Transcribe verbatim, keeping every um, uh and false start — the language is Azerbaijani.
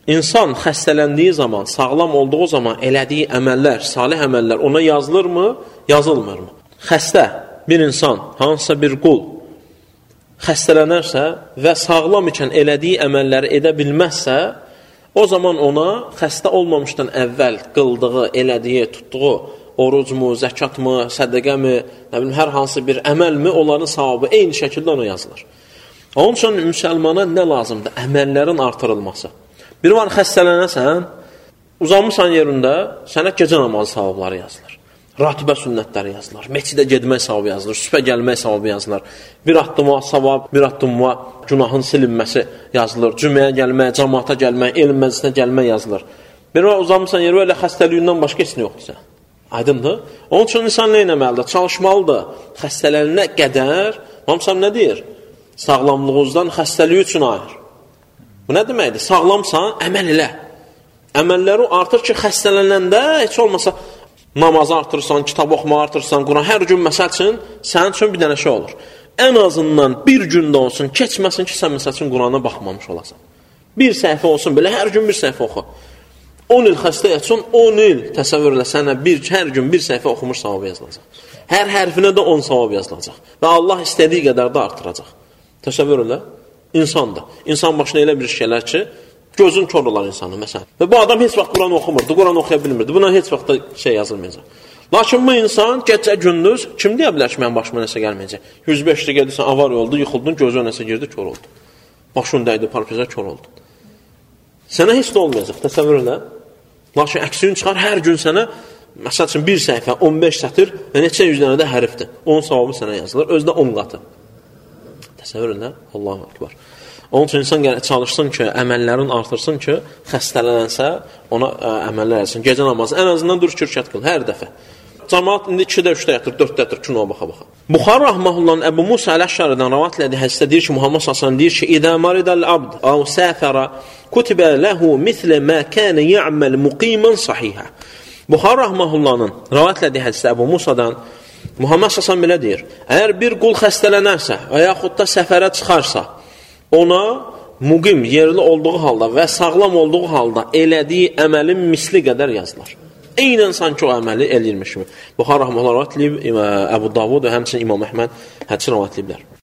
İnsan xəstələndiyi zaman, sağlam olduğu zaman elədiyi əməllər, salih əməllər ona yazılırmı, yazılmırmı? Xəstə bir insan, hansısa bir qul xəstələnərsə və sağlam ikən elədiyi əməlləri edə bilməzsə, o zaman ona xəstə olmamışdan əvvəl qıldığı, elədiyi, tutduğu orucmu, zəkatmı, sədəqəmi, nə bilim, hər hansı bir əməlmi, onların savabı eyni şəkildə ona yazılır. Onun üçün müsəlmana nə lazımdır? Əməllərin artırılması. Bir var xəstələnəsən, uzanmışsan yerində, sənə gecə namazı savabları yazılır. Ratibə sünnətləri yazılır. Meçidə getmək savabı yazılır. Sübhə gəlmək savabı yazılır. Bir addıma savab, bir addıma günahın silinməsi yazılır. Cüməyə gəlmək, cəmaata gəlmək, elm məclisinə gəlmək yazılır. Bir var uzanmışsan yerə, elə xəstəliyindən başqa heç nə yoxdur sən. Aydındır? Onun üçün insan nə etməlidir? Çalışmalıdır. Xəstələnənə qədər, hamısan nə deyir? Sağlamlığınızdan xəstəliyi üçün ayır. Bu nə deməkdir? Sağlamsan, əməl elə. Əməlləri artır ki, xəstələnəndə heç olmasa namazı artırırsan, kitab oxumağı artırırsan, Quran hər gün məsəl üçün sənin üçün bir dənə şey olur. Ən azından bir gündə olsun, keçməsin ki, sən məsəl üçün Qurana baxmamış olasan. Bir səhifə olsun, belə hər gün bir səhifə oxu. on il xəstə yatsan, on il təsəvvür elə sənə bir, hər gün bir səhifə oxumuş savabı yazılacaq. Hər hərfinə də on savab yazılacaq. Və Allah istədiyi qədər də artıracaq. Təsəvvür elə, insandır. İnsan başına elə bir şeylər ki, gözün kör olar insanı, məsələn. Və bu adam heç vaxt Quran oxumurdu, Quran oxuya bilmirdi. Buna heç vaxt da şey yazılmayacaq. Lakin bu insan gecə gündüz, kim deyə bilər ki, mənim başıma nəsə gəlməyəcək? yüz beş dəqiqədə sən avar oldu, yıxıldın, gözü nəsə girdi, kör oldu. Başın dəydi, parpeza kör oldu. Sənə heç də olmayacaq, təsəvvür elə. Lakin əksini çıxar, hər gün sənə, məsəl üçün bir səhifə, on beş sətir və neçə yüz dənə də hərfdir. on savabı sənə yazılır, özdə on qatı. Təsəvvür elə, Allahu Akbar. Onun üçün insan çalışsın ki, əməllərin artırsın ki, xəstələnənsə, ona ə, əməllər etsin. Gecə namazı, ən azından dur kürkət qıl, hər dəfə. Cəmaat indi ikidə, üçdə yatır, dörddə yatır, kinoya baxa-baxa. Buxar Rahmahullahın Əbu Musa Əl-Əşşaridən rəvat elədiyi hədisdə deyir ki, Muhammed sallallahu deyir ki, İdə maridəl abd, əv səfərə, kutibə ləhu mislə mə kənə yə'məl muqimən sahihə. Buxar Rahmahullahın rəvat elədiyi hədisdə Əbu Musadan Muhammed sallallahu belə deyir, əgər bir qul xəstələnərsə və yaxud da səfərə çıxarsa, ona muqim yerli olduğu halda və sağlam olduğu halda elədiyi əməlin misli qədər yazılır. Eynən sanki o əməli eləyirmiş kimi. Buxar Rahmanullah rəvat eləyib, Əbu Davud və həmçinin İmam Əhməd hədisi rəvat eləyiblər.